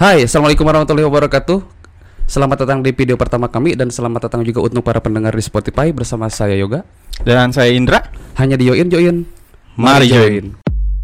Hai, Assalamualaikum warahmatullahi wabarakatuh. Selamat datang di video pertama kami dan selamat datang juga untuk para pendengar di Spotify bersama saya Yoga dan saya Indra. Hanya di Join. Mari join.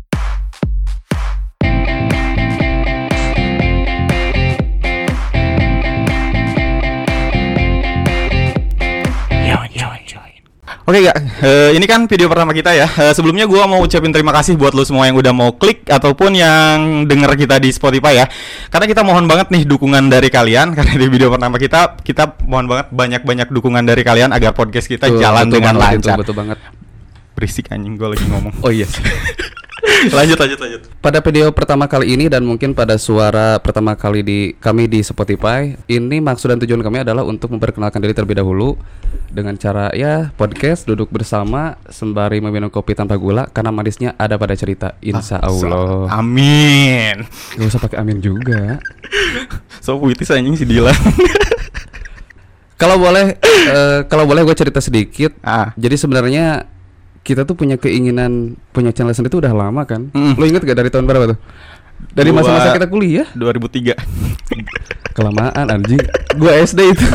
Oke gak, ini kan video pertama kita ya. Sebelumnya gue mau ucapin terima kasih buat lo semua yang udah mau klik ataupun yang denger kita di Spotify ya. Karena kita mohon banget nih dukungan dari kalian. Karena di video pertama kita mohon banget banyak-banyak dukungan dari kalian agar podcast kita jalan dengan lancar. Betul banget. Berisik anjing, gue lagi ngomong. Oh iya. Lanjut. Pada video pertama kali ini dan mungkin pada suara pertama kali kami di Spotify, ini maksud dan tujuan kami adalah untuk memperkenalkan diri terlebih dahulu dengan cara ya podcast duduk bersama sembari meminum kopi tanpa gula karena manisnya ada pada cerita. Insya Allah. Amin. Gak usah pakai amin juga. So puitis anjing si Dilan. Kalau boleh gue cerita sedikit. Jadi sebenarnya kita tuh punya keinginan punya channel sendiri tuh udah lama kan. Lo inget gak dari tahun berapa tuh? Dari masa-masa kita kuliah 2003. Kelamaan anjing. Gua SD itu.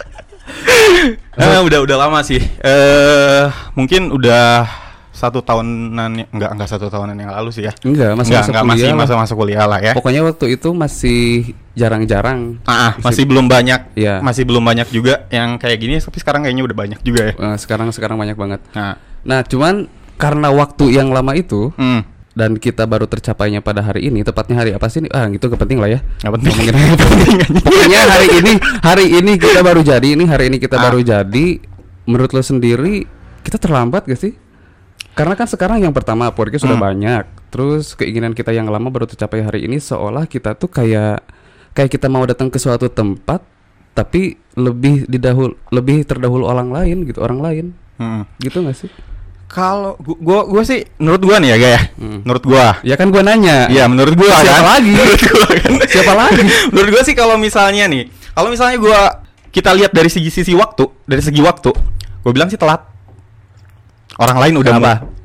Udah lama sih. Mungkin udah 1 tahunan, enggak 1 tahunan yang lalu sih ya. Enggak, masih masa kuliah lah ya. Pokoknya waktu itu masih jarang-jarang. Masih belum banyak. Ya. Masih belum banyak juga yang kayak gini, tapi sekarang kayaknya udah banyak juga ya. Sekarang banyak banget. Nah, cuman karena waktu yang lama itu dan kita baru tercapainya pada hari ini, tepatnya hari apa sih ini? Gitu gak penting lah ya. Gak penting. Pokoknya hari ini kita baru jadi. Baru jadi. Menurut lo sendiri kita terlambat gak sih? Karena kan sekarang yang pertama podcast sudah banyak. Terus keinginan kita yang lama baru tercapai hari ini, seolah kita tuh kayak kita mau datang ke suatu tempat tapi lebih terdahulu orang lain. Gitu gak sih? Kalau gua sih menurut gua nih ya Gaya. Menurut gua. Ya kan gua nanya. Iya, menurut gua siapa kan? lagi? Menurut gua kan. Siapa lagi? Menurut gua sih kalau misalnya kita lihat dari segi waktu, gua bilang sih telat. Orang lain udah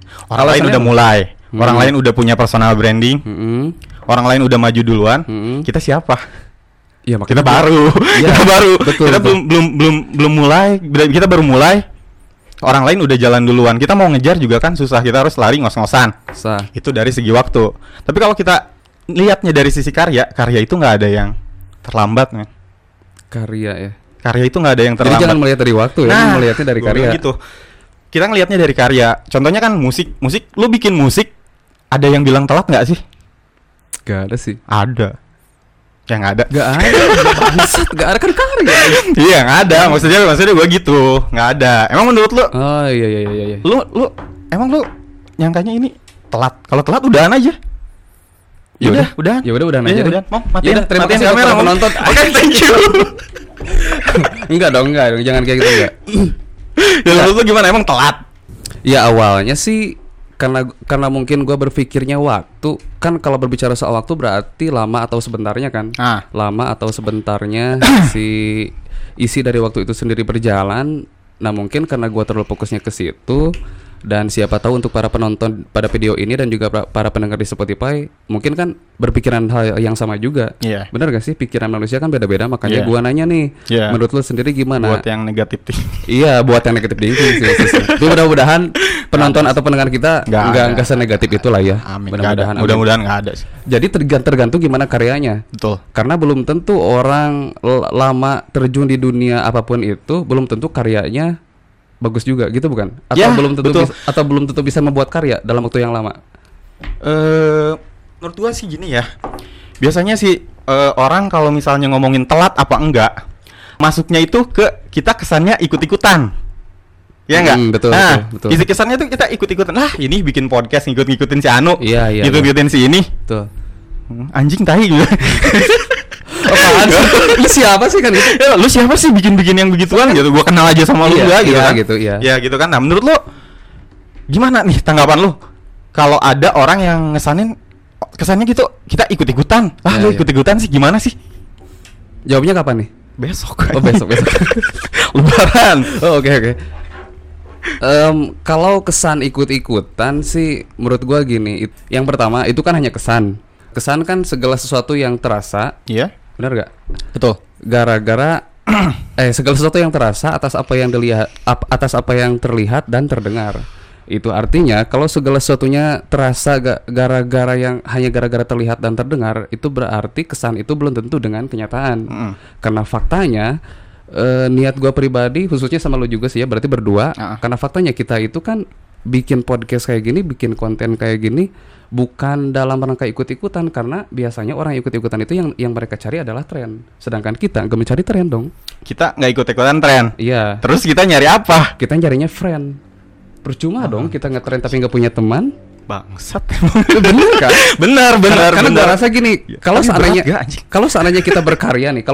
mulai. Orang lain udah punya personal branding. Orang lain udah maju duluan. Kita siapa? Ya, kita baru. Betul, kita belum mulai. Kita baru mulai. Orang lain udah jalan duluan. Kita mau ngejar juga kan susah. Kita harus lari ngos-ngosan. Itu dari segi waktu. Tapi kalau kita lihatnya dari sisi karya itu nggak ada yang terlambat, men. Karya itu nggak ada yang terlambat. Jadi jangan melihat dari waktu ya, melihatnya dari karya. Gitu. Kita ngelihatnya dari karya. Contohnya kan musik. Lu bikin musik, ada yang bilang telat nggak sih? Gak ada sih. Ada. Ya nggak ada. Gak ada. Bangsat, gak ada kan karya. Iya nggak ada. Maksudnya gue gitu. Nggak ada. Emang menurut lu? Oh iya. Lu emang lu nyangkanya ini telat? Kalau telat udahan aja. Udah. Ya udah aja. Udah. Mau matiin. Terima kasih kamera penonton. Oke, thank you. Enggak dong. Jangan kayak gitu enggak. Ya menurut lu gimana? Emang telat? Ya awalnya sih karena mungkin gue berpikirnya waktu kan, kalau berbicara soal waktu berarti lama atau sebentarnya kan. Lama atau sebentarnya si isi dari waktu itu sendiri berjalan. Nah mungkin karena gue terlalu fokusnya ke situ. Dan siapa tahu untuk para penonton pada video ini dan juga para pendengar di Spotify mungkin kan berpikiran hal yang sama juga. Benar gak sih? Pikiran manusia kan beda-beda. Makanya gua nanya nih, menurut lu sendiri gimana? Buat yang negatif Iya, buat yang negatif thinking sih. Mudah-mudahan penonton atau pendengar kita nggak senegatif itulah ya. Amin. Mudah-mudahan nggak ada sih. Jadi tergantung gimana karyanya. Betul. Karena belum tentu orang lama terjun di dunia apapun itu belum tentu karyanya bagus juga gitu, bukan? Atau belum tentu bisa membuat karya dalam waktu yang lama. Menurut gua sih gini ya. Biasanya sih orang kalau misalnya ngomongin telat apa enggak, masuknya itu ke kita kesannya ikut-ikutan. Ya enggak? Betul. Isi kesannya tuh kita ikut-ikutan. Ini bikin podcast ngikut-ngikutin si Anu. Iya. Ngikut-ngikutin si ini. Betul. Anjing tahi gitu. Apaan sih? Lu siapa sih kan gitu? Ya, lu siapa sih bikin yang begituan gitu? Gua kenal aja sama lu enggak gitu kan? Iya gitu kan. Nah, menurut lu gimana nih tanggapan lu kalau ada orang yang kesannya gitu kita ikut-ikutan? Lu ikut-ikutan sih gimana sih? Jawabnya kapan nih? Besok. Besok. Lebaran. Oke. Kalau kesan ikut-ikutan sih menurut gua gini. Yang pertama itu kan hanya kesan. Kesan kan segala sesuatu yang terasa. Iya. Benar gak? Betul. Gara-gara segala sesuatu yang terasa atas apa yang dilihat, atas apa yang terlihat dan terdengar. Itu artinya kalau segala sesuatunya terasa gara-gara yang hanya gara-gara terlihat dan terdengar, itu berarti kesan itu belum tentu dengan kenyataan. Karena faktanya niat gua pribadi khususnya sama lo juga sih ya, berarti berdua. Karena faktanya kita itu kan bikin podcast kayak gini, bikin konten kayak gini bukan dalam rangka ikut-ikutan, karena biasanya orang ikut-ikutan itu yang mereka cari adalah tren. Sedangkan kita nggak mencari tren dong. Kita nggak ikut-ikutan tren. Iya. Terus kita nyari apa? Kita nyarinya friend. Percuma dong kita ngetren tapi nggak punya teman. Bangsat. Bener kan? Bener. Karena gue rasa gini, kalau seandainya kita berkarya nih,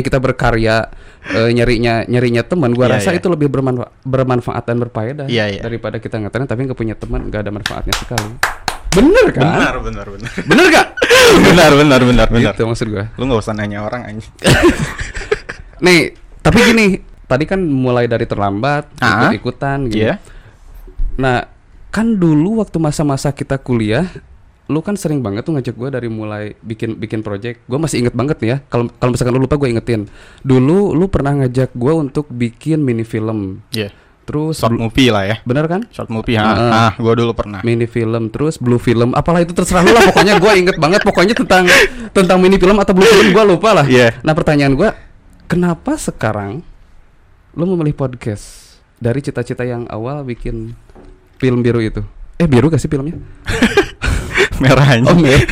nyarinya teman, gue rasa itu lebih bermanfaat dan berfaedah daripada kita ngetren tapi nggak punya teman, nggak ada manfaatnya sekali. Bener kan? Bener. Bener gak? bener. Gitu maksud gue. Lu nggak usah nanya orang anjing. Nih, tapi gini, tadi kan mulai dari terlambat, ikut-ikutan gitu. Yeah. Nah, kan dulu waktu masa-masa kita kuliah, lu kan sering banget tuh ngajak gue dari mulai bikin project. Gue masih inget banget nih ya. Kalau misalkan lu lupa gue ingetin. Dulu lu pernah ngajak gue untuk bikin mini film. Iya. Yeah. Terus short movie lah ya. Bener kan? Short movie. Gue dulu pernah. Mini film, terus blue film. Apalah itu terserah lu lah. Pokoknya gue inget banget. Pokoknya tentang mini film atau blue film gue lupa lah. Yeah. Nah pertanyaan gue, kenapa sekarang lu memilih podcast dari cita-cita yang awal bikin film biru itu? Biru gak sih filmnya? Merahnya. Oh merah.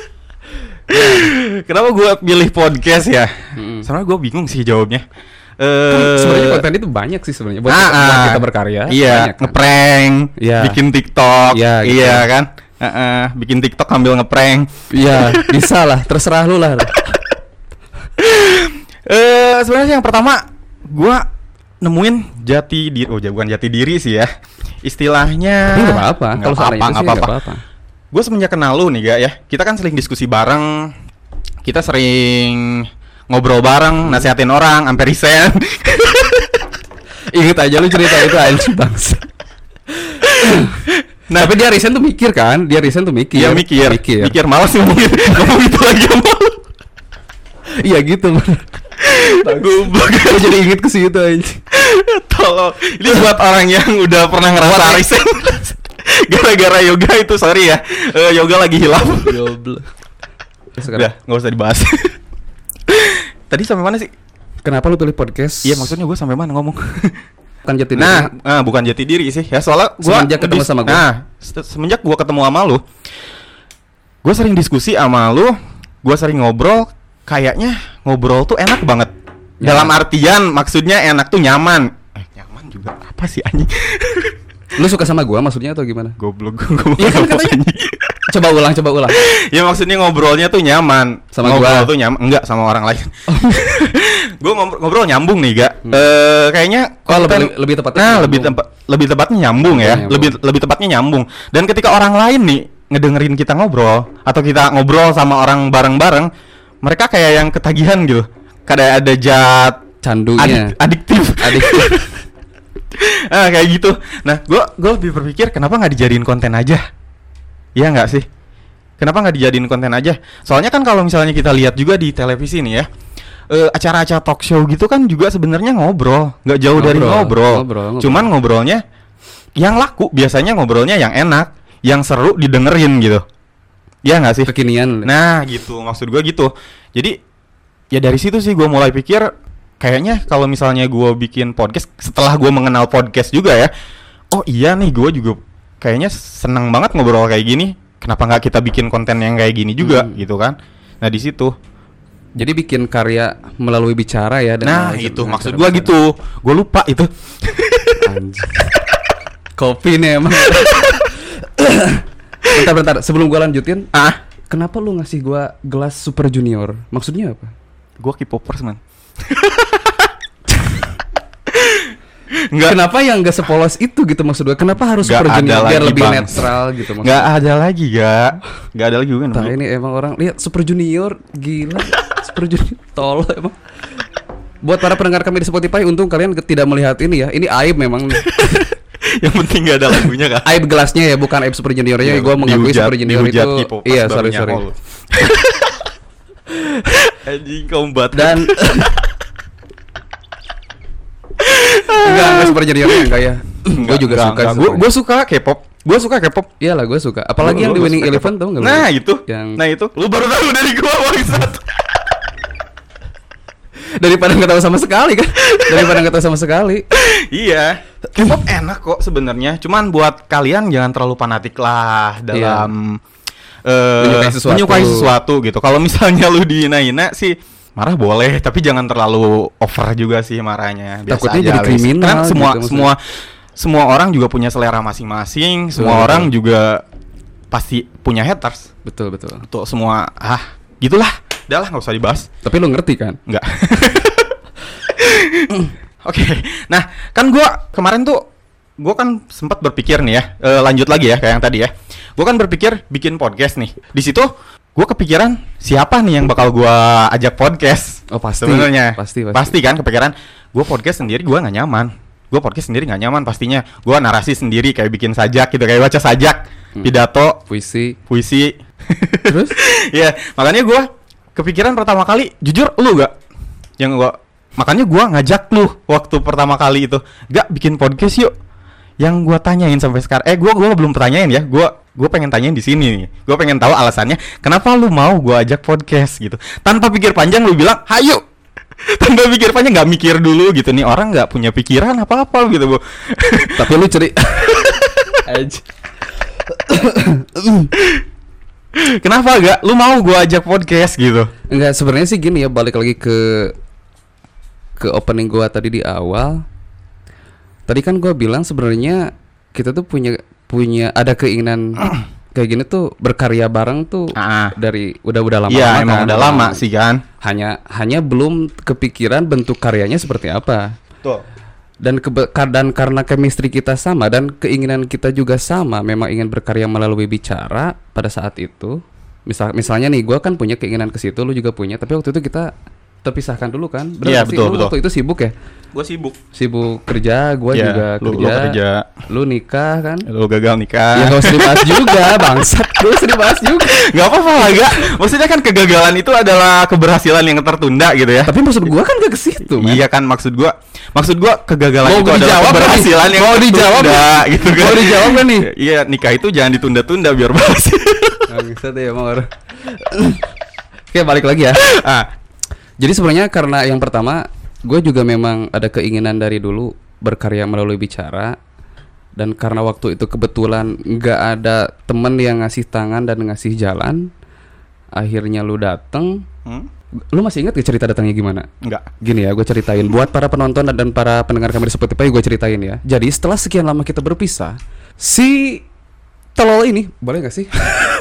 Kenapa gue pilih podcast ya? Sebenarnya gue bingung sih jawabnya. Sebenarnya konten itu banyak sih sebenarnya buat kita berkarya. Iya, kan? Ngeprank, bikin TikTok, gitu. Iya kan? Bikin TikTok sambil ngeprank. Iya, bisa lah, terserah lu lah. Sebenarnya yang pertama gue nemuin jati diri. Bukan jati diri sih ya. Istilahnya nggak apa-apa. Kalau nggak apa-apa. Gue semenjak kenal lu nih Ga ya, kita kan sering diskusi bareng, kita sering ngobrol bareng, nasihatin orang, sampai resign. Ingat aja lu cerita itu anjing bangsa. Nah, tapi dia resign tuh mikir kan? Dia resign tuh mikir. Iya mikir. Malas ngomong itu lagi malu. Iya gitu. Goblok. Gue jadi inget ke situ anjing. Tolong. Ini buat orang yang udah pernah ngerasa resign. Gara-gara yoga itu, sorry ya. Yoga lagi hilaf. Goblok. Udah, enggak usah dibahas. Tadi sampai mana sih? Kenapa lu pilih podcast? Iya, maksudnya gue sampai mana ngomong? Bukan jati diri. Bukan jati diri sih. Ya soalnya gua semenjak ketemu sama gue. Semenjak gue ketemu sama lu, gue sering diskusi sama lu, gue sering ngobrol. Kayaknya ngobrol tuh enak banget. Dalam artian maksudnya enak tuh nyaman. Nyaman juga apa sih anjing? Lu suka sama gue maksudnya atau gimana? Goblok. Iya kan katanya. Coba ulang. Ya maksudnya ngobrolnya tuh nyaman. Sama ngobrol tuh nyaman. Enggak, sama orang lain. Gue ngobrol nyambung nih, Ga. Kayaknya lebih tepatnya. Lebih tepatnya nyambung ya. Lebih tepatnya nyambung. Dan ketika orang lain nih ngedengerin kita ngobrol atau kita ngobrol sama orang bareng-bareng, mereka kayak yang ketagihan gitu. Kayak ada candunya. Adiktif. Kayak gitu. Nah, gue lebih berpikir kenapa nggak dijadiin konten aja? Iya nggak sih? Kenapa nggak dijadiin konten aja? Soalnya kan kalau misalnya kita lihat juga di televisi nih ya, acara-acara talk show gitu kan juga sebenarnya ngobrol, nggak jauh dari ngobrol. Cuman ngobrolnya yang laku biasanya ngobrolnya yang enak, yang seru didengerin gitu. Iya nggak sih? Kekinian. Nah gitu, maksud gue gitu. Jadi ya dari situ sih gue mulai pikir kayaknya kalau misalnya gue bikin podcast setelah gue mengenal podcast juga ya, oh iya nih gue juga kayaknya seneng banget ngobrol kayak gini. Kenapa nggak kita bikin konten yang kayak gini juga gitu kan? Nah di situ. Jadi bikin karya melalui bicara ya. Nah itu maksud gue gitu. Gue lupa itu. Kopi nih emang. Bentar. Sebelum gue lanjutin. Kenapa lu ngasih gue gelas Super Junior? Maksudnya apa? Gue K-popers man. Enggak. Kenapa yang enggak sepolos itu gitu maksud gue? Kenapa harus Super Junior biar lebih netral gitu maksudnya? Enggak ada lagi, Enggak ada lagi juga. Nah, ini emang orang lihat Super Junior gila. Super Junior tolol emang. Buat para pendengar kami di Spotify, untung kalian tidak melihat ini ya. Ini aib memang. Yang penting gak ada lagunya kan. Aib gelasnya ya, bukan aib Super Junior-nya. Gue mengakui Super Junior itu. Iya, sorry. Anjing kombat. Dan enggak Super Junior-nya enggak ya. Gue juga suka. Gue suka K-pop. Iyalah gue suka. Apalagi yang di Winning Eleven tau enggak? Nah, itu. Itu. Lu baru tahu dari gue bangsat. Daripada nggak tahu sama sekali. Iya. K-pop enak kok sebenarnya. Cuman buat kalian jangan terlalu fanatik lah dalam menyukai sesuatu gitu. Kalau misalnya lu dihina-hina sih marah boleh, tapi jangan terlalu over juga sih marahnya. Biasa takutnya aja, jadi kriminal. Kan semua orang juga punya selera masing-masing. Semua orang juga pasti punya haters. Betul. Untuk semua gitulah. Udah lah, nggak usah dibahas. Tapi lu ngerti kan? Nggak. Oke. Nah, kan kemarin tuh gue kan sempat berpikir nih ya, lanjut lagi ya kayak yang tadi ya. Gue kan berpikir bikin podcast nih. Di situ gue kepikiran siapa nih yang bakal gue ajak podcast. Oh pasti. Sebenarnya. Pasti kan kepikiran. Gue podcast sendiri gue nggak nyaman. Pastinya. Gue narasi sendiri kayak bikin sajak gitu, kayak baca sajak, pidato, puisi. Terus? Ya, makanya gue kepikiran pertama kali, jujur lu gak? Makanya gue ngajak lu waktu pertama kali itu, gak bikin podcast yuk. Yang gue tanyain sampai sekarang, gue belum tanyain ya, gue pengen tanyain di sini nih. Gue pengen tahu alasannya, kenapa lu mau gue ajak podcast gitu. Tanpa pikir panjang lu bilang, hayu. Tanpa pikir panjang, gak mikir dulu gitu nih, orang gak punya pikiran apa-apa gitu, Bu. Tapi lu cerit. Kenapa gak? Lu mau gue ajak podcast gitu? Enggak, sebenarnya sih gini ya, balik lagi ke opening gue tadi di awal. Tadi kan gue bilang sebenarnya kita tuh punya ada keinginan kayak gini tuh, berkarya bareng tuh dari udah lama. Iya, emang udah lama sih kan. Hanya belum kepikiran bentuk karyanya seperti apa. Tuh. Dan karena chemistry kita sama dan keinginan kita juga sama, memang ingin berkarya melalui bicara pada saat itu. Misalnya nih, gue kan punya keinginan ke situ, lu juga punya, tapi waktu itu kita terpisahkan dulu kan. Iya, betul. Waktu itu sibuk ya? Gue sibuk kerja, gue juga kerja. Lu nikah kan? Lu gagal nikah. Ya gak usah dibahas juga, bangsat. Gak usah dibahas juga. Gak apa-apa lah, gak. Maksudnya kan kegagalan itu adalah keberhasilan yang tertunda gitu ya. Tapi maksud gue kan gak ke situ, man. Iya kan, maksud gue kegagalan itu adalah keberhasilan yang tertunda gitu kan. Mau dijawab kan nih? Iya, nikah itu jangan ditunda-tunda biar berhasil. Bangsat ya, Mar. Oke, balik lagi ya. Jadi sebenarnya karena yang pertama, gue juga memang ada keinginan dari dulu berkarya melalui bicara. Dan karena waktu itu kebetulan nggak ada temen yang ngasih tangan dan ngasih jalan, akhirnya lu dateng. Lu masih ingat gak cerita datangnya gimana? Enggak. Gini ya, gue ceritain buat para penonton dan para pendengar kami di Spotify, gue ceritain ya. Jadi setelah sekian lama kita berpisah, si tolol ini, boleh gak sih?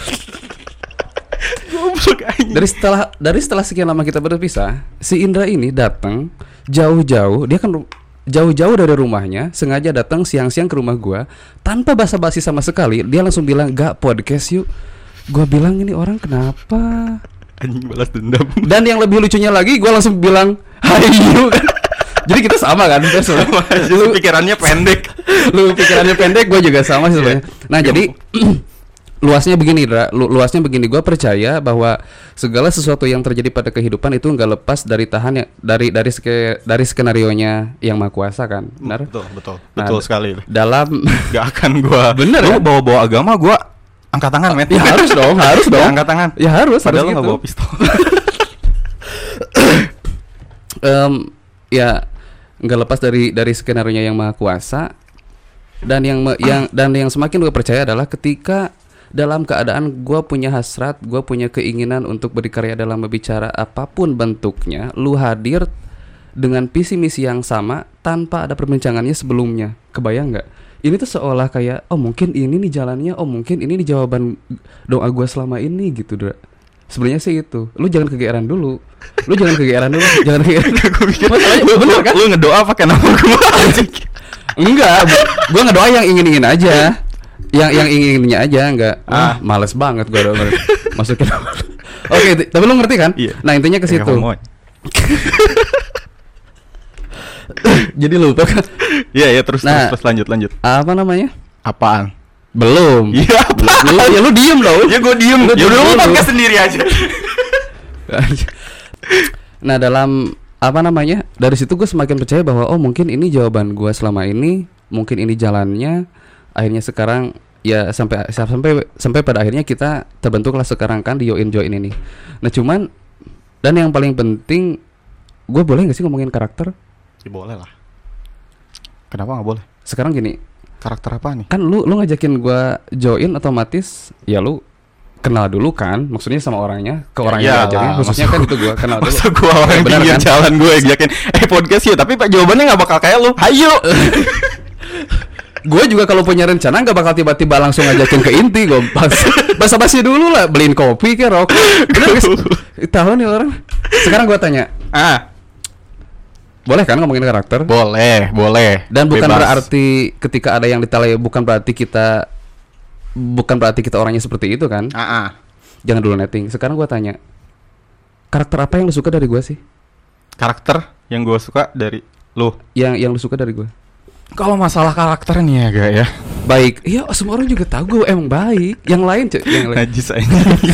Dari setelah sekian lama kita berpisah, si Indra ini datang jauh-jauh. Dia kan jauh-jauh dari rumahnya, sengaja datang siang-siang ke rumah gua tanpa basa-basi sama sekali. Dia langsung bilang, "Gak, podcast yuk." Gua bilang, "Ini orang kenapa?" Anjing, balas dendam. Dan yang lebih lucunya lagi, gua langsung bilang, "Hayu." Jadi kita sama kan? Lu pikirannya pendek. Lu pikirannya pendek, gua juga sama sih sebenarnya. Nah, jadi luasnya begini, luasnya begini. Gue percaya bahwa segala sesuatu yang terjadi pada kehidupan itu nggak lepas dari dari skenarionya Yang Maha Kuasa kan, benar? Betul sekali. Dalam nggak akan gue. Bener ya? Bawa agama gue angkat tangan, men. Ya harus dong. Angkat tangan. Ya harus. Padahal nggak bawa pistol. Ya nggak lepas dari skenarionya Yang Maha Kuasa. Dan yang semakin gue percaya adalah ketika dalam keadaan gue punya hasrat, gue punya keinginan untuk berkarya dalam berbicara apapun bentuknya, lu hadir dengan visi misi yang sama tanpa ada perbincangannya sebelumnya. Kebayang nggak? Ini tuh seolah kayak, oh mungkin ini nih jalannya, oh mungkin ini nih jawaban doa gue selama ini gitu, Dra. Sebenarnya sih itu. Lu jangan kegeeran dulu. Jangan kegeeran. Bener kan? Lu ngedoa pakai nama gue. Enggak, gue ngedoa yang ingin-ingin aja. Yang inginnya aja, enggak. Males banget gue masukin. Oke, tapi lu ngerti kan? Iya. Nah, intinya ke situ. Jadi lupa kan? Iya, terus lanjut. Apa namanya? Apaan? Belum. Iya, ya lu diem dong. Ya gue diem. Ya udah lu podcast sendiri aja. Nah, dalam apa namanya? Dari situ gue semakin percaya bahwa mungkin ini jawaban gue selama ini, mungkin ini jalannya. Akhirnya sekarang ya sampai pada akhirnya kita terbentuklah sekarang kan di Join ini. Nah, cuman dan yang paling penting, gue boleh nggak sih ngomongin karakter? Ya boleh lah. Kenapa nggak boleh? Sekarang gini, karakter apa nih? Kan lu ngajakin gue join, otomatis ya lu kenal dulu kan, maksudnya sama orangnya, ke orangnya aja. Maksudnya kan itu gue kenal dulu. Masa gue orang yang pinggir jalan gue yakin podcast ya, tapi jawabannya nggak bakal kayak lu. Hayo. Gue juga kalau punya rencana nggak bakal tiba-tiba langsung ngajakin ke inti. Gue basa-basi dulu lah, beliin kopi ke rokok. Bener guys, tahu nih orang. Sekarang gue tanya, boleh kan ngomongin karakter? Boleh. Dan bukan berarti ketika ada yang ditalai, bukan berarti kita orangnya seperti itu kan? Jangan dulu netting. Sekarang gue tanya, karakter apa yang lu suka dari gue sih? Karakter yang gue suka dari lu? Yang lu suka dari gue? Kalau masalah karakter nih ya baik. Iya, semua orang juga tahu gue emang baik. Yang lain najis aja.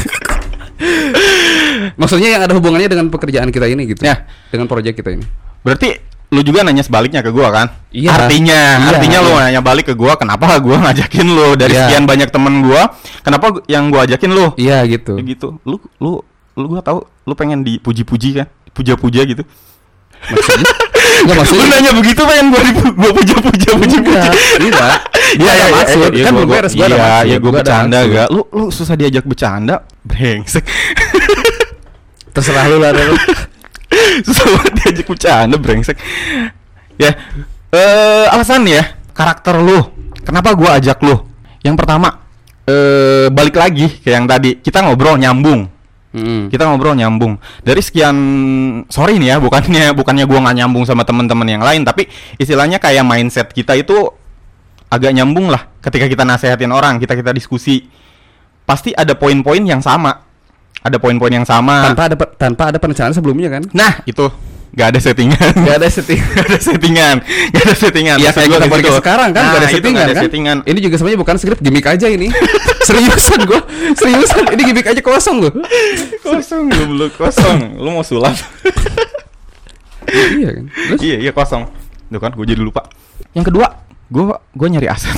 Maksudnya yang ada hubungannya dengan pekerjaan kita ini gitu ya, dengan proyek kita ini. Berarti lu juga nanya sebaliknya ke gua kan? Iya. Artinya lu nanya balik ke gua, kenapa gua ngajakin lu dari sekian banyak temen gua, kenapa yang gua ajakin lu? Iya gitu. Gitu. Lu gua tahu lu pengen dipuji-puji kan? Puja-puja gitu. Maksudnya? Lu nanya begitu pengen gua puja-puja. Iya. Iya maksud kan gua beres gua. Iya, gua bercanda gak? Lu susah diajak bercanda, brengsek. Terserah lu lah lu. Susah banget diajak bercanda, brengsek. Ya, alasan ya karakter lu. Kenapa gua ajak lu? Yang pertama, balik lagi ke yang tadi, kita ngobrol nyambung. Kita ngobrol nyambung. Dari sekian, sorry nih ya, bukannya gua nggak nyambung sama teman-teman yang lain, tapi istilahnya kayak mindset kita itu agak nyambung lah. Ketika kita nasehatin orang, kita diskusi, pasti ada poin-poin yang sama. Tanpa ada perencanaan sebelumnya kan? Nah, itu Gak ada settingan. Iya kayak kita podcast sekarang kan, gak ada settingan kan? Ini juga sebenarnya bukan skrip, gimmick aja ini. Seriusan. Ini gimmick aja kosong loh. Kosong. Lu mau sulap? Iya kan? Iya kosong. Tuh kan, gue jadi lupa. Yang kedua, gue nyari aset.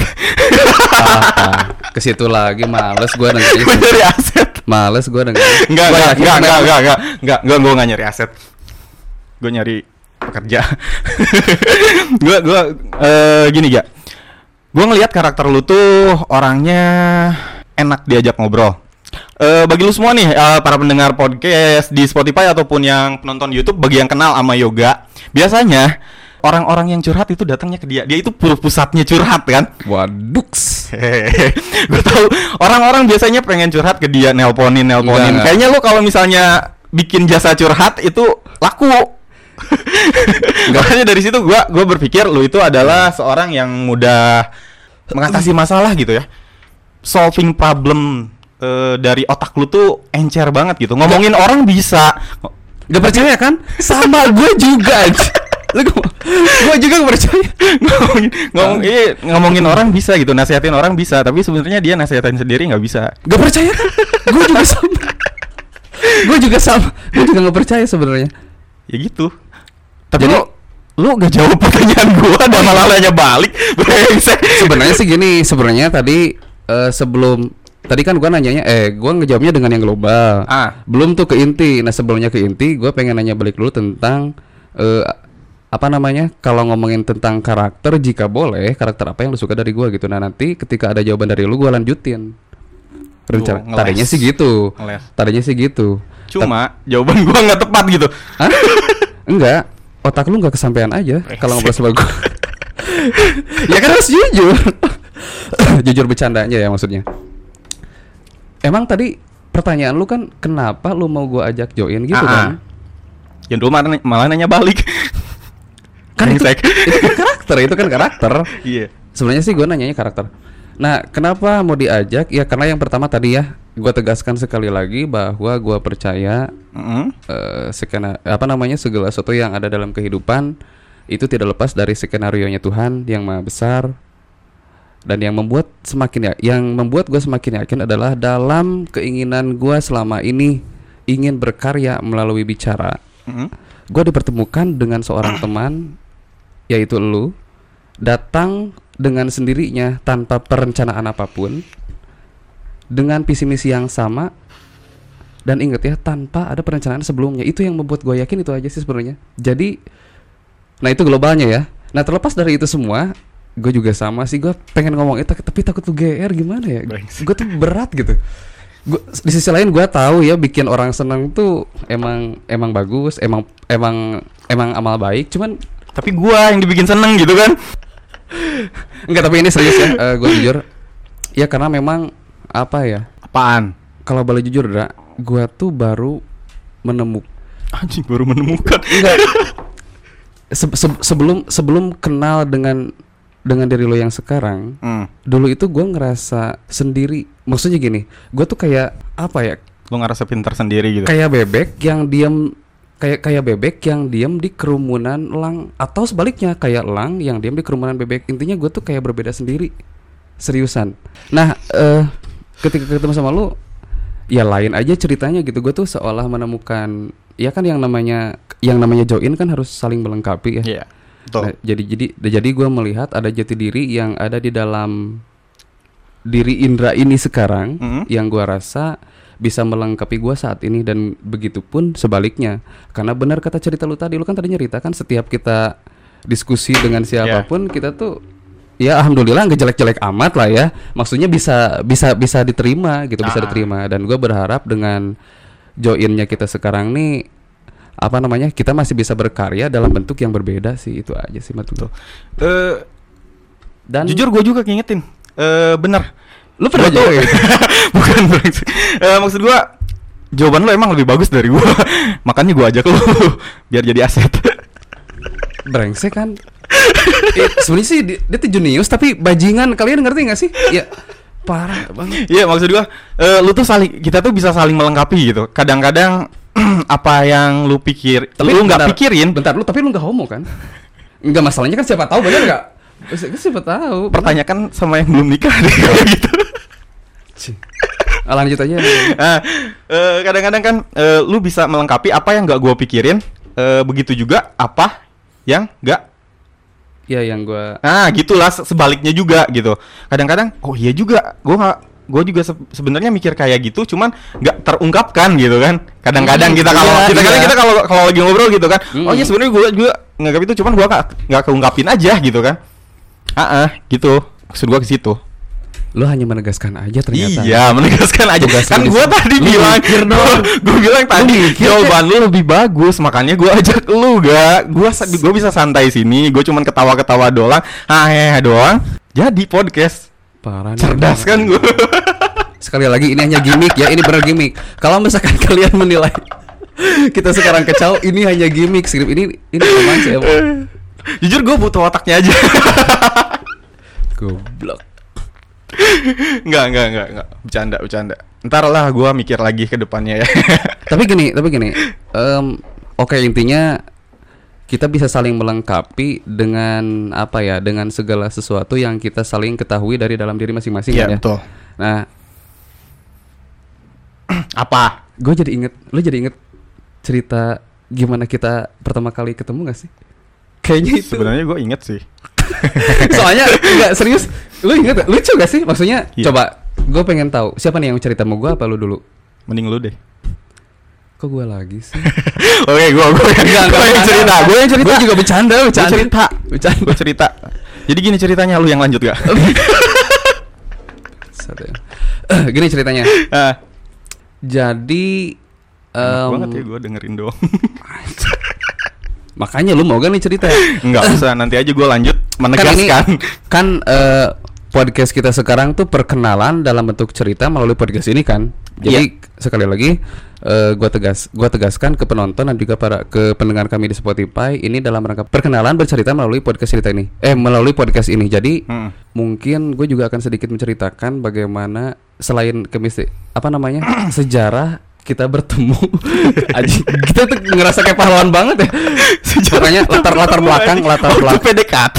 Ke situ lagi, males gue dengerin. Gue nyari aset. Males gue dengerin. Enggak, gue gak nyari aset. Gue nyari pekerja. gue gini ya. Gue ngelihat karakter lu tuh orangnya enak diajak ngobrol. Bagi lu semua nih, para pendengar podcast di Spotify ataupun yang penonton YouTube, bagi yang kenal sama Yoga, biasanya orang-orang yang curhat itu datangnya ke dia. Dia itu pusatnya curhat kan? Waduks. Gue tahu orang-orang biasanya pengen curhat ke dia, nelponin. Enggak. Kayaknya lu kalau misalnya bikin jasa curhat itu laku. Makanya dari situ gue berpikir lu itu adalah seorang yang mudah mengatasi masalah gitu ya. Solving problem dari otak lu tuh encer banget gitu. Ngomongin orang bisa. Gak percaya kan? Sama gue juga. Gue juga gak percaya. Ngomongin orang bisa gitu, nasihatin orang bisa, tapi sebenarnya dia nasihatin sendiri nggak bisa. Gak percaya kan? Gue juga sama. Gue juga gak percaya sebenarnya. Ya gitu. Tapi lu gak jawab pertanyaan gua dan malah nanya balik. Sebenarnya sih gini, tadi tadi kan gua nanyanya gua ngejawabnya dengan yang global. Belum tuh ke inti. Nah, sebelumnya ke inti, gua pengen nanya balik dulu tentang apa namanya? Kalau ngomongin tentang karakter, jika boleh, karakter apa yang lu suka dari gua gitu. Nah, nanti ketika ada jawaban dari lu, gua lanjutin. Rencana tadinya sih gitu. Cuma jawaban gua enggak tepat gitu. Hah? Enggak. Otak lu gak kesampean aja kalau ngobrol sama gue. Ya kan harus jujur. Jujur bercandanya ya maksudnya. Emang tadi pertanyaan lu kan kenapa lu mau gue ajak join gitu kan? Yang dulu malah nanya balik. Kan itu kan karakter. Iya. Sebenarnya sih gue nanyanya karakter. Nah, kenapa mau diajak? Ya karena yang pertama tadi ya, gue tegaskan sekali lagi bahwa gue percaya segala sesuatu yang ada dalam kehidupan itu tidak lepas dari skenario-nya Tuhan yang Maha Besar. Dan yang membuat gue semakin yakin adalah dalam keinginan gue selama ini ingin berkarya melalui bicara, gue dipertemukan dengan seorang teman, yaitu lu, datang dengan sendirinya tanpa perencanaan apapun, dengan visi misi yang sama, dan ingat ya, tanpa ada perencanaan sebelumnya. Itu yang membuat gue yakin itu aja sih sebenarnya. Jadi, nah itu globalnya ya. Nah terlepas dari itu semua, gue juga sama sih, gue pengen ngomong itu tapi takut tuh GR gimana ya. Gue tuh berat gitu. Di sisi lain gue tahu ya, bikin orang seneng tuh emang bagus, emang amal baik. Cuman tapi gue yang dibikin seneng gitu kan. Enggak, tapi ini serius ya. Gue jujur ya, karena memang apa ya, apaan? Kalau boleh jujur gue tuh baru menemukan. Anjing, baru menemukan. Enggak. Sebelum kenal dengan diri lo yang sekarang, dulu itu gue ngerasa sendiri. Maksudnya gini, gue tuh kayak apa ya? Lo ngerasa pintar sendiri gitu. Kayak bebek yang diam, kayak bebek yang diam di kerumunan elang, atau sebaliknya kayak elang yang diam di kerumunan bebek. Intinya gue tuh kayak berbeda sendiri, seriusan. Nah, ketika ketemu sama lo, ya lain aja ceritanya gitu. Gue tuh seolah menemukan, ya kan yang namanya join kan harus saling melengkapi ya. Yeah. Betul. Nah, jadi gue melihat ada jati diri yang ada di dalam diri Indra ini sekarang, yang gue rasa bisa melengkapi gue saat ini, dan begitupun sebaliknya. Karena benar kata cerita lu kan tadi nyerita kan, setiap kita diskusi dengan siapapun, kita tuh ya alhamdulillah nggak jelek-jelek amat lah ya. Maksudnya bisa diterima gitu, bisa diterima. Dan gue berharap dengan joinnya kita sekarang nih, apa namanya, kita masih bisa berkarya dalam bentuk yang berbeda sih. Itu aja sih betul. Dan jujur gue juga ngingetin, bener. Lu pernah tuh gitu? Bukan maksud gue, jawaban lu emang lebih bagus dari gue. Makanya gue ajak lu biar jadi aset. Brengsek kan. Sebenarnya sih dia tuh jenius, tapi bajingan. Kalian ngerti gak sih? Ya parah banget. Iya, maksud gue, lu tuh kita tuh bisa saling melengkapi gitu. Kadang-kadang apa yang lu pikir, tapi lu nggak pikirin. Bentar, tapi lu nggak homo kan? Nggak, masalahnya kan siapa tahu, bener nggak? Siapa tahu. Pertanyakan sama yang belum nikah deh gitu. Lanjut aja. Kadang-kadang kan lu bisa melengkapi apa yang nggak gua pikirin. Begitu juga apa yang nggak. Ya yang gua. Nah gitulah, sebaliknya juga gitu. Kadang-kadang, oh iya juga, gue juga sebenarnya mikir kayak gitu, cuman nggak terungkapkan gitu kan. Kadang-kadang kita kalau lagi ngobrol gitu kan, oh iya sebenarnya gue juga nganggap itu, cuman gue nggak keungkapin aja gitu kan. Gitu, maksud gue ke situ. Lo hanya menegaskan aja ternyata. Iya, menegaskan aja. Kan gue tadi bilang, gue bilang tadi jawaban lu lebih bagus, makanya gue ajak lu gue bisa santai sini, gue cuman ketawa-ketawa doang, doang. Jadi podcast. Parah, cerdas kan gue. Sekali lagi, ini hanya gimmick ya, ini benar gimmick. Kalau misalkan kalian menilai kita sekarang kacau, ini hanya gimmick. Skrip ini teman saya. Jujur gue butuh otaknya aja. Goblok. Enggak. Bercanda. Ntar lah gue mikir lagi ke depannya ya. Tapi gini. Oke, intinya kita bisa saling melengkapi dengan apa ya, dengan segala sesuatu yang kita saling ketahui dari dalam diri masing-masing. Iya, betul. Nah, apa? Lu jadi inget cerita gimana kita pertama kali ketemu gak sih? Kayaknya itu. Sebenarnya gue inget sih. Soalnya enggak serius, lu inget gak? Lucu gak sih? Maksudnya coba, gue pengen tahu siapa nih yang cerita sama gue, apa lu dulu? Mending lu deh. Kok gue lagi sih? Oke, gue yang cerita. Gue juga bercanda. Gue cerita. Jadi gini ceritanya, lu yang lanjut gak? Gini ceritanya. Jadi banget ya gue dengerin doang. Makanya lu mau gak nih cerita? Enggak usah, nanti aja gue lanjut menegaskan. Kan podcast kita sekarang tuh perkenalan dalam bentuk cerita melalui podcast ini kan. Jadi sekali lagi gue tegaskan ke penonton dan juga ke pendengar kami di Spotify, ini dalam rangka perkenalan bercerita melalui podcast cerita ini. Melalui podcast ini. Jadi mungkin gue juga akan sedikit menceritakan bagaimana selain sejarah kita bertemu. Kita tuh ngerasa kayak pahlawan banget ya. Pokoknya latar belakang PDKT.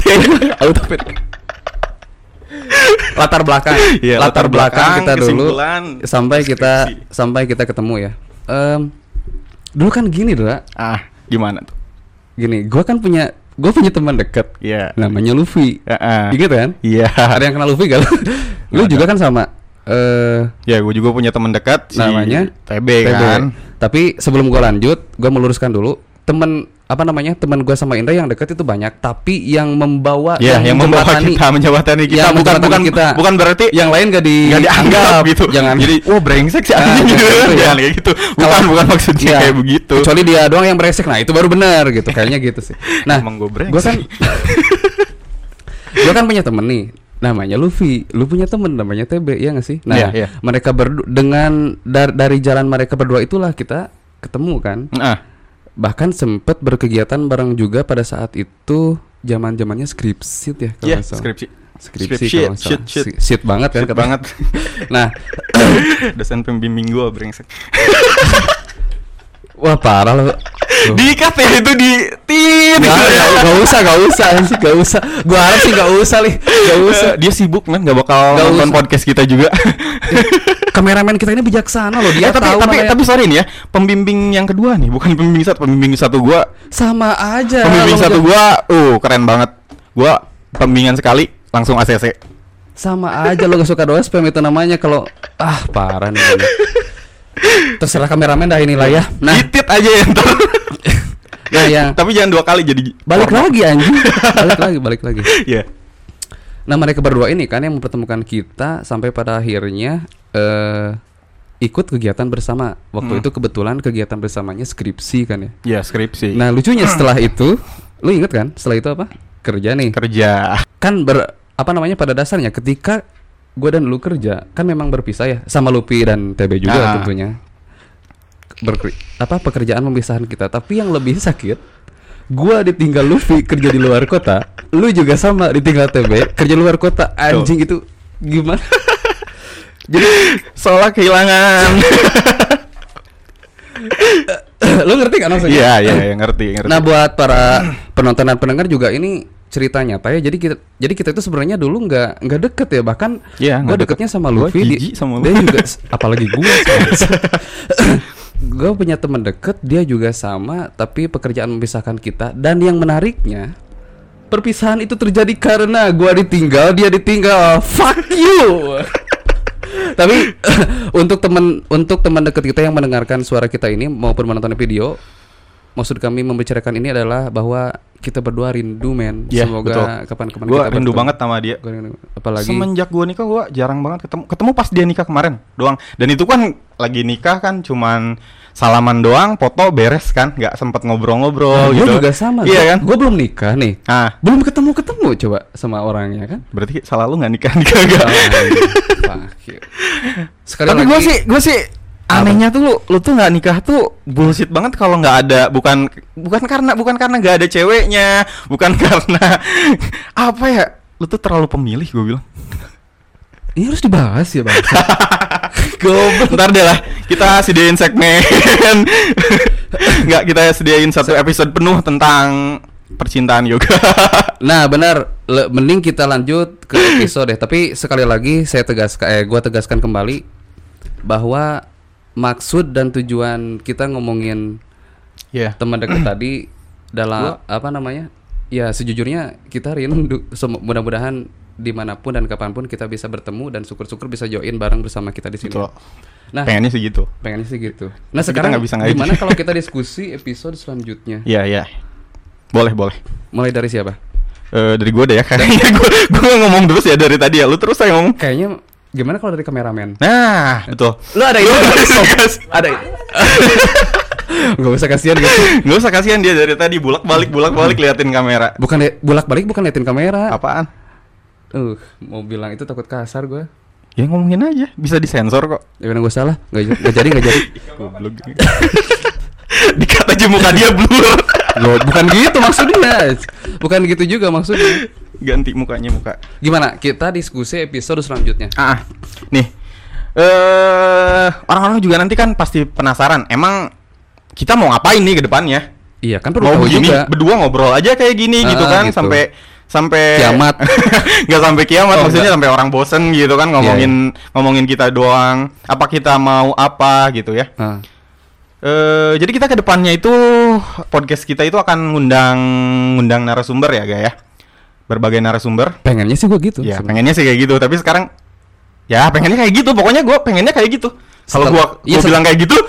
Latar belakang kita dulu sampai kita ketemu ya. Dulu kan gini, Dra. Gimana tuh? Gini, gue punya teman dekat. Namanya Luffy. Ingat kan? Iya. Ada yang kenal Luffy gak? Lu juga kan sama. Gue juga punya teman dekat namanya TB kan. Tapi sebelum gue lanjut, gue meluruskan dulu. Teman gue sama Indra yang dekat itu banyak, tapi yang membawa yang menjembatani kita bukan berarti yang lain gak dianggap gitu. Jangan jadi brengsek sih gitu. Jangan kayak gitu. Bukan maksudnya kayak begitu. Kecuali dia doang yang brengsek. Nah, itu baru benar gitu. Kayaknya gitu sih. Nah, gue kan punya temen nih namanya Luffy. Lu punya temen namanya TB, ya nggak sih? Nah, mereka dengan dari jalan mereka berdua itulah kita ketemu kan. Bahkan sempet berkegiatan bareng juga pada saat itu, zamannya skripsi ya kalau nggak salah. Skripsi kalau nggak salah. Shit banget kan? Shit banget. Nah, dosen pembimbing gua brengsek. Wah, parah lo. Diikat ya itu di Gak usah. Gua harap sih gak usah. Dia sibuk man, gak bakal nonton podcast kita juga. Kameramen kita ini bijaksana loh. Dia tapi sorry nih ya, pembimbing yang kedua nih, bukan pembimbing satu gua. Sama aja. Pembimbing satu gua, keren banget. Gua pembimbingan sekali langsung ACC. Sama aja lo gak suka spam itu namanya kalau parah nih. Terserah kameramen dah inilah ya. Nah, titit aja ya ntar. Nah, ya. Tapi jangan 2 kali jadi balik lagi anjing. Balik lagi. Iya. Nah, mereka berdua ini kan yang mempertemukan kita sampai pada akhirnya ikut kegiatan bersama. Waktu itu kebetulan kegiatan bersamanya skripsi kan ya. Iya, skripsi. Nah, lucunya setelah itu, lu inget kan? Setelah itu apa? Kerja. Kan pada dasarnya ketika gue dan lu kerja kan memang berpisah ya, sama Luffy dan TB juga tentunya. Pekerjaan memisahkan kita. Tapi yang lebih sakit, gue ditinggal Luffy kerja di luar kota, lu juga sama ditinggal TB kerja di luar kota. Anjing itu gimana? Jadi seolah kehilangan. Lu ngerti kan maksudnya? Iya, ngerti. Nah, buat para penonton dan pendengar juga ini cerita nyata ya. Jadi kita itu sebenarnya dulu nggak deket ya, bahkan gue deketnya sama Luffy, dia juga apalagi gue. Gue punya teman deket, dia juga sama, tapi pekerjaan memisahkan kita. Dan yang menariknya, perpisahan itu terjadi karena gue ditinggal, dia ditinggal. Fuck you. Tapi untuk teman dekat kita yang mendengarkan suara kita ini maupun menonton video, maksud kami membicarakan ini adalah bahwa kita berdua rindu men. Semoga kapan-kapan kita rindu banget sama dia. Apalagi semenjak gua nikah gua jarang banget ketemu pas dia nikah kemarin doang. Dan itu kan lagi nikah kan cuman salaman doang, foto beres kan, nggak sempet ngobrol-ngobrol gitu. Gua juga sama. Iya kan? Gua belum nikah nih. Belum ketemu coba sama orangnya kan. Berarti salah lu nggak nikah enggak? Tapi gue sih anehnya tuh lu tuh nggak nikah tuh bullshit banget kalau nggak ada bukan karena nggak ada ceweknya, bukan karena apa ya, lu tuh terlalu pemilih gue bilang. Ini harus dibahas ya bang. Ntar deh lah kita sediain segmen. Nggak, kita sediain satu episode penuh tentang percintaan yoga. Nah benar, mending kita lanjut ke episode deh. Tapi sekali lagi gue tegaskan kembali bahwa maksud dan tujuan kita ngomongin teman dekat tadi dalam ya sejujurnya kita rindu, mudah-mudahan dimanapun dan kapanpun kita bisa bertemu dan syukur-syukur bisa join bareng bersama kita di sini. Betul. Nah, pengennya sih gitu. Nah, sekarang gimana kalau kita diskusi episode selanjutnya? Iya. Boleh. Mulai dari siapa? Dari gue deh ya. Kayaknya gue ngomong terus ya dari tadi ya. Lu terus saya ngomong. Kayaknya gimana kalau dari kameramen? Nah, betul. Lu ada itu? Ada. Gak usah kasihan gitu. Gak usah kasihan dia dari tadi bulak-balik liatin kamera. Bukan bulak-balik, bukan liatin kamera. Apaan? Mau bilang itu takut kasar gue. Ya ngomongin aja, bisa disensor kok. Ya karena gue salah, nggak jadi. Goblok. Dikat aja muka dia blur. Loh, bukan gitu maksudnya. Bukan gitu juga maksudnya. Ganti muka. Gimana? Kita diskusi episode selanjutnya. Nih, Orang-orang juga nanti kan pasti penasaran. Emang kita mau ngapain nih ke depannya? Iya kan perlu mau tahu begini, juga. Berdua ngobrol aja kayak gini gitu kan gitu. sampai kiamat. Nggak sampai kiamat, maksudnya sampai orang bosen gitu kan ngomongin kita doang. Apa kita mau apa gitu ya? Jadi kita ke depannya itu podcast kita itu akan ngundang narasumber ya, Ga ya. Berbagai narasumber. Pengennya sih gue gitu. Ya, pengennya sih kayak gitu, tapi sekarang ya pengennya kayak gitu. Pokoknya gue pengennya kayak gitu. Kalau gue bilang kayak gitu.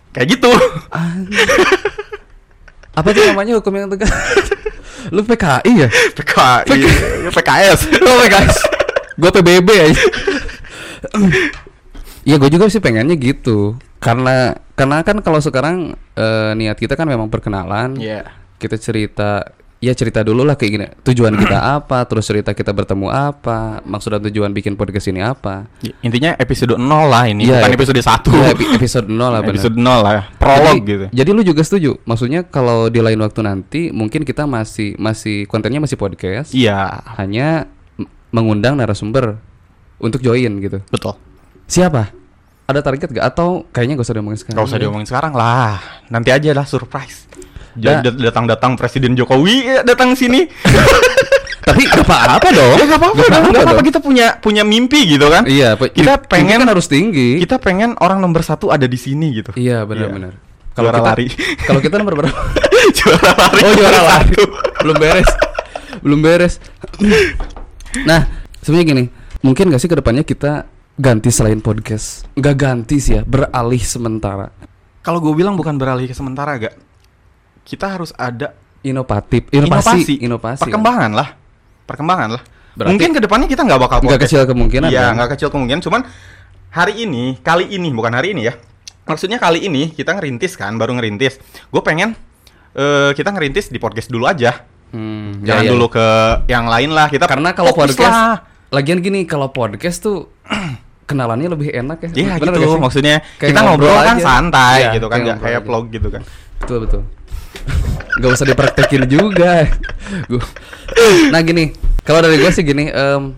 Apa tuh namanya hukum yang tegak? Lu PKI ya? PKI. PKS. Lu PKS. Gue PBB aja. Iya, gue juga sih pengennya gitu. Karena kan kalau sekarang niat kita kan memang perkenalan. Iya. Kita cerita dulu lah kayak gini. Tujuan kita apa, terus cerita kita bertemu apa, maksud dan tujuan bikin podcast ini apa. Intinya episode 0 lah ini, bukan episode 1. Iya, episode 0 lah benar. Episode 0 lah, prolog gitu. Jadi lu juga setuju? Maksudnya kalau di lain waktu nanti mungkin kita masih kontennya masih podcast. Iya. Hanya mengundang narasumber untuk join gitu. Betul. Siapa? Ada target gak? Atau kayaknya gak usah diomongin sekarang? Gak usah diomongin sekarang lah. Nanti aja lah surprise. Datang Presiden Jokowi datang sini. Tapi gak apa-apa dong. Ya gak apa-apa. Kita punya mimpi gitu kan. Iya. Kita pengen kan harus tinggi. Kita pengen orang nomor 1 ada di sini gitu. Iya benar-benar. Kalau kita lari. Kalau kita nomor berapa? Juara lari. Oh, juara lari. Belum beres. Nah, sebenarnya gini. Mungkin gak sih kedepannya kita ganti selain podcast? Gak ganti sih ya, beralih sementara. Kalau gue bilang bukan beralih ke sementara, gak. Kita harus ada inovasi. Perkembangan lah. Berarti mungkin kedepannya kita nggak bakal nggak kecil kemungkinan. Iya, nggak kecil kemungkinan. Cuman kali ini bukan hari ini ya. Maksudnya kali ini kita baru ngerintis. Gue pengen kita ngerintis di podcast dulu aja. Jangan dulu ke yang lain lah. Kita karena kalau podcast lagian gini, kalau podcast tuh kenalannya lebih enak ya. Iya gitu. Maksudnya kita ngobrol kan santai gitu kan, nggak kayak vlog gitu kan. Betul. Gak usah dipraktekin juga. Nah gini, kalau dari gue sih gini,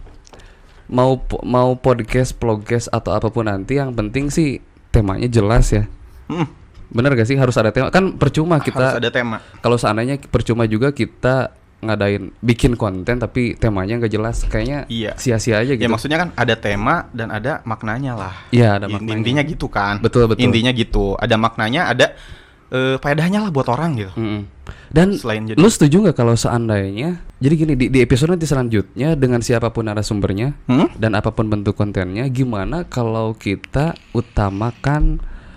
mau podcast, vlogcast atau apapun nanti, yang penting sih temanya jelas ya. Bener gak sih, harus ada tema. Kan percuma kita harus ada tema. Kalau seandainya percuma juga kita bikin konten tapi temanya nggak jelas, kayaknya sia-sia aja gitu. Ya maksudnya kan ada tema dan ada maknanya lah. Iya, ada maknanya. Intinya gitu kan. Betul. Intinya gitu. Ada maknanya, ada faedahnya lah buat orang gitu. Dan lu setuju nggak kalau seandainya jadi gini, di episode nanti selanjutnya dengan siapapun narasumbernya dan apapun bentuk kontennya, gimana kalau kita utamakan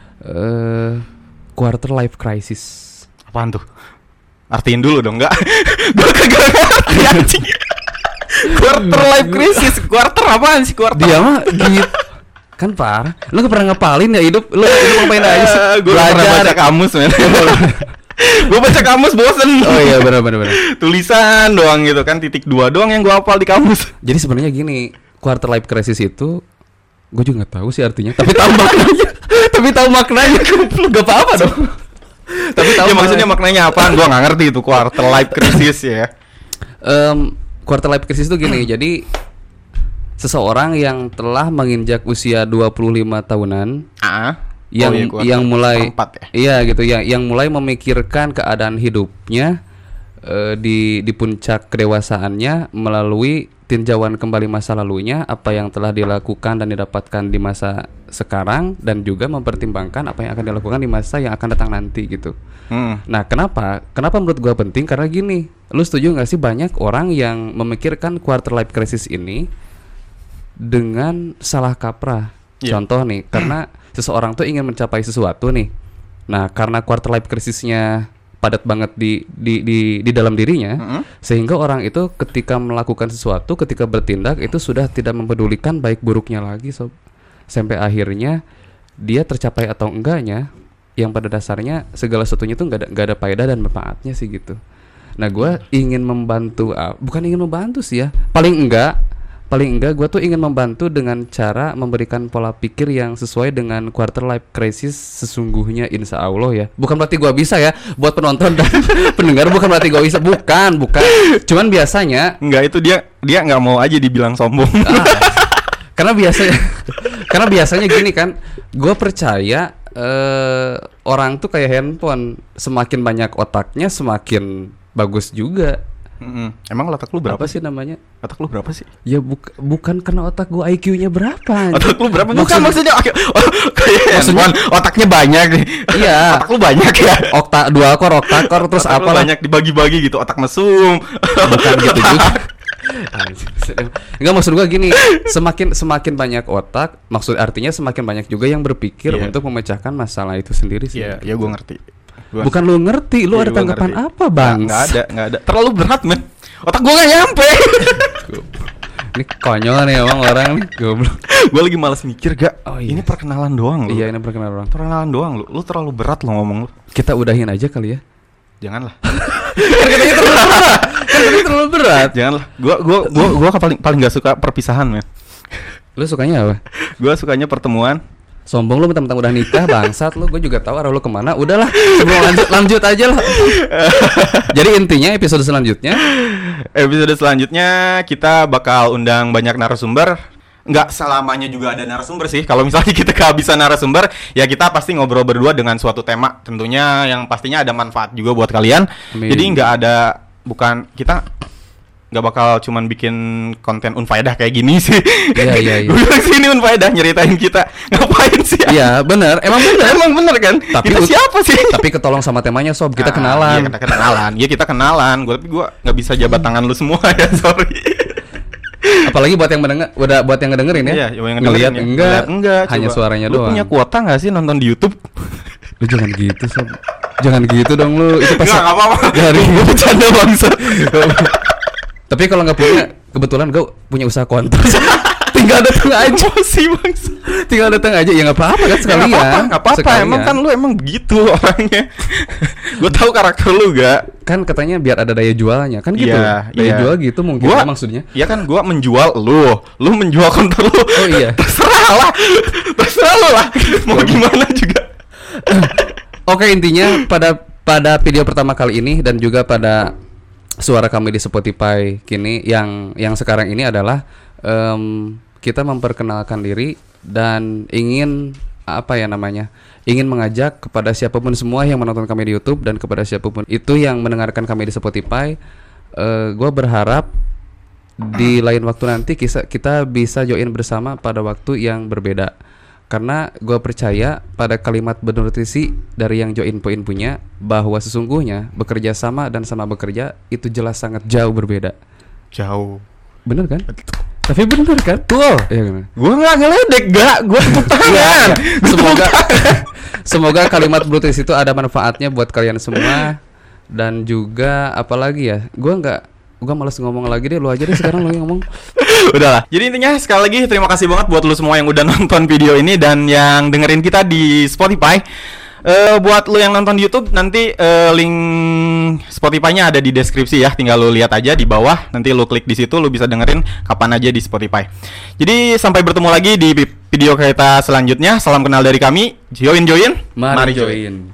quarter life crisis? Apaan tuh? Artiin dulu dong, enggak? Gue kagak ngerti anjing. Quarter life crisis. Quarter apaan sih quarter? Dia mah gitu. Kan parah. Lu gak pernah ngapalin ya hidup? Lu ngapain aja sih? Gue pernah baca kamus, men. Gue baca kamus bosen. Oh iya, benar. Tulisan doang gitu kan, titik 2 doang yang gue hafal di kamus. Jadi sebenarnya gini, quarter life crisis itu gue juga nggak tahu sih artinya, tapi tahu maknanya. Gak apa-apa dong. Tapi tahu ya, maksudnya maknanya apaan? Gue nggak ngerti itu quarter life crisis ya. Quarter life crisis itu gini, jadi seseorang yang telah menginjak usia 25 tahunan, yang mulai yang mulai memikirkan keadaan hidupnya di puncak kedewasaannya melalui tinjauan kembali masa lalunya, apa yang telah dilakukan dan didapatkan di masa sekarang, dan juga mempertimbangkan apa yang akan dilakukan di masa yang akan datang nanti gitu. Nah, kenapa menurut gua penting? Karena gini, lu setuju nggak sih banyak orang yang memikirkan quarter life crisis ini dengan salah kaprah. Contoh nih, karena seseorang tuh ingin mencapai sesuatu nih. Nah, karena quarter life crisisnya padat banget di dalam dirinya, sehingga orang itu ketika melakukan sesuatu, ketika bertindak itu sudah tidak mempedulikan baik buruknya lagi, sampai akhirnya dia tercapai atau enggaknya, yang pada dasarnya segala sesuatunya itu nggak ada faedah dan manfaatnya sih gitu. Nah, gue ingin membantu, bukan ingin membantu sih ya, paling enggak gue tuh ingin membantu dengan cara memberikan pola pikir yang sesuai dengan quarter life crisis sesungguhnya, insya Allah ya. Bukan berarti gue bisa ya, buat penonton dan pendengar, bukan berarti gue bisa, bukan. Cuman biasanya enggak, itu dia nggak mau aja dibilang sombong. karena biasanya gini kan, gue percaya orang tuh kayak handphone, semakin banyak otaknya semakin bagus juga. Emang otak lu berapa sih namanya? Otak lu berapa sih? Ya bukan karena otak gue IQ-nya berapa. Otak lu berapa? Maksudnya kayak otaknya banyak nih. Iya. Otak lu banyak ya. Dual core, octa-core, terus otak apa? Banyak dibagi-bagi gitu. Otak mesum. Bukan gitu juga. Enggak, maksud gua gini, semakin banyak otak, artinya semakin banyak juga yang berpikir untuk memecahkan masalah itu sendiri sih. Iya, gua ngerti. Bukan lu ngerti, lu ada tanggapan apa, Bang? Enggak ada. Terlalu berat, men. Otak gua enggak nyampe. Ini konyol nih emang orang nih, goblok. Gua lagi malas mikir, Ini perkenalan doang lu. Iya, ini perkenalan doang. Perkenalan doang lu. Lu terlalu berat lo ngomong lu. Kita udahin aja kali ya. Janganlah. Kan terlalu berat. Janganlah. Gua paling enggak suka perpisahan, men. Lu sukanya apa? Gua sukanya pertemuan. Sombong lu mentang-mentang udah nikah, bangsat lu. Gue juga tahu arah lu kemana. Udahlah, sebelum lanjut aja lah. Jadi intinya episode selanjutnya kita bakal undang banyak narasumber. Nggak selamanya juga ada narasumber sih. Kalau misalnya kita kehabisan narasumber, ya kita pasti ngobrol berdua dengan suatu tema. Tentunya yang pastinya ada manfaat juga buat kalian. Amin. Jadi kita nggak bakal cuman bikin konten unfaedah kayak gini sih. Iya. Gue bilang sini unfaedah nyeritain kita ngapain sih? Iya benar, emang benar kan. Tapi kita siapa sih? Tapi ketolong sama temanya sob, kita kenalan. Iya kita kenalan. Tapi gue nggak bisa jabat tangan lu semua ya, sorry. Apalagi buat yang mendengar, buat yang ngedengerin ya. Iya, yang ngelihat enggak, coba. hanya suaranya lu doang. Lu punya kuota nggak sih nonton di YouTube? Lu jangan gitu sob. Jangan gitu dong lu. Itu pas. Nggak apa-apa. Gue bercanda bangsat. Tapi kalau nggak punya, kebetulan gue punya usaha konter. Tinggal datang aja sih bang. Tinggal datang aja, ya nggak apa-apa kan sekalian. Nggak apa-apa. Emang kan lu emang begitu orangnya. Gue tahu karakter lu gak. Kan katanya biar ada daya jualnya kan gitu. Daya jual gitu mungkin maksudnya. Iya kan gue menjual lu menjual konter lu. Oh iya. Terserah lu lah. Mau gimana juga. Oke, intinya pada video pertama kali ini dan juga pada suara kami di Spotify kini yang sekarang ini adalah kita memperkenalkan diri dan ingin ingin mengajak kepada siapapun semua yang menonton kami di YouTube dan kepada siapapun itu yang mendengarkan kami di Spotify. Gue berharap di lain waktu nanti kita bisa join bersama pada waktu yang berbeda. Karena gue percaya pada kalimat bernutrisi dari yang Join Point punya, bahwa sesungguhnya bekerja sama dan sama bekerja itu jelas sangat jauh berbeda. Jauh. Bener kan? Tapi bener kan? Tuh. Iya, gue nggak ngeledek, gue tepuk tangan. Semoga kalimat bernutrisi itu ada manfaatnya buat kalian semua. Dan juga apalagi ya? Gue malas ngomong lagi deh, lu aja deh sekarang lu yang ngomong. Udahlah. Jadi intinya sekali lagi terima kasih banget buat lu semua yang udah nonton video ini dan yang dengerin kita di Spotify. Buat lu yang nonton di YouTube nanti link Spotify-nya ada di deskripsi ya. Tinggal lu lihat aja di bawah. Nanti lu klik di situ, lu bisa dengerin kapan aja di Spotify. Jadi sampai bertemu lagi di video kita selanjutnya. Salam kenal dari kami. Join. Mari join.